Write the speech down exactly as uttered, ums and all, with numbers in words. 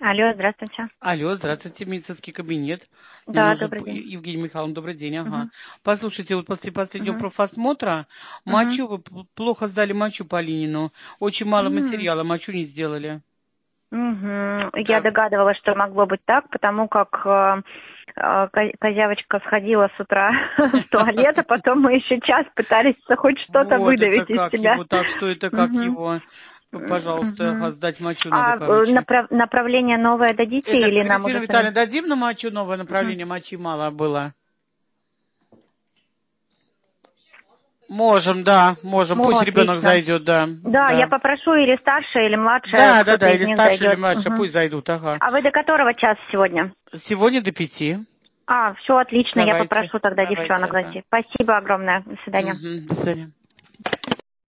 Алло, здравствуйте. Алло, здравствуйте, медицинский кабинет. Мне Да, нужен... добрый день. Евгения Михайловна, добрый день, ага. Мгм. Послушайте, вот после последнего Мгм. профосмотра Мгм. мочу, вы п- плохо сдали мочу по Ленину. Очень мало М. материала, мочу не сделали. Мгм. Я Да. догадывалась, что могло быть так, потому как э, э, ко- козявочка сходила с утра в туалет, а потом мы еще час пытались хоть что-то Вот это выдавить из как себя. его, так что это как Мгм. его, П- пожалуйста, ага, Мгм. сдать мочу надо, А э, короче. направ- направление новое дадите Это, или нам Кристина уже сами? Витальевна, дадим на мочу новое Мгм. направление, мочи мало было? Можем, да, можем. О, Пусть ребенок отлично. зайдет, да, Да, я да. попрошу или старшая, или младшая, Да, да, кто-то да, из или них старше, или зайдет. младше, Мгм. пусть зайдут, ага. А вы до которого часа сегодня? Сегодня до пяти. А, все отлично, я Давайте, попрошу тогда давайте, девчонок ага. зайти. Спасибо огромное. До свидания. Мгм, до свидания.